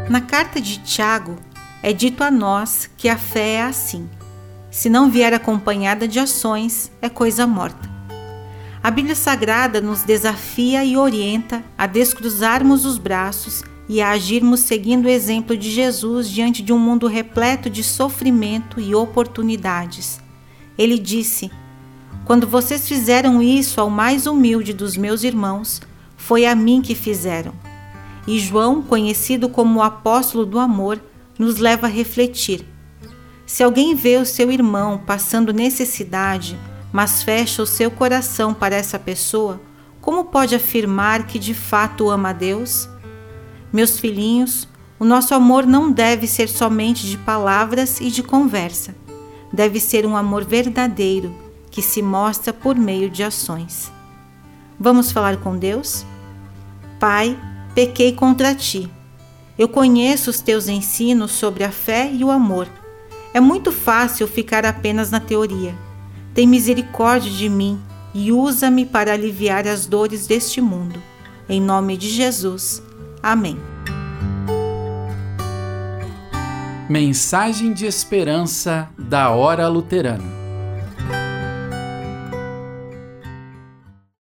Na carta de Tiago, é dito a nós que a fé é assim: se não vier acompanhada de ações, é coisa morta. A Bíblia Sagrada nos desafia e orienta a descruzarmos os braços e a agirmos seguindo o exemplo de Jesus diante de um mundo repleto de sofrimento e oportunidades. Ele disse: quando vocês fizeram isso ao mais humilde dos meus irmãos, foi a mim que fizeram. E João, conhecido como o apóstolo do amor, nos leva a refletir. Se alguém vê o seu irmão passando necessidade, mas fecha o seu coração para essa pessoa, como pode afirmar que de fato ama a Deus? Meus filhinhos, o nosso amor não deve ser somente de palavras e de conversa. Deve ser um amor verdadeiro, que se mostra por meio de ações. Vamos falar com Deus? Pai, pequei contra ti. Eu conheço os teus ensinos sobre a fé e o amor. É muito fácil ficar apenas na teoria. Tem misericórdia de mim e usa-me para aliviar as dores deste mundo. Em nome de Jesus. Amém. Mensagem de esperança da Hora Luterana.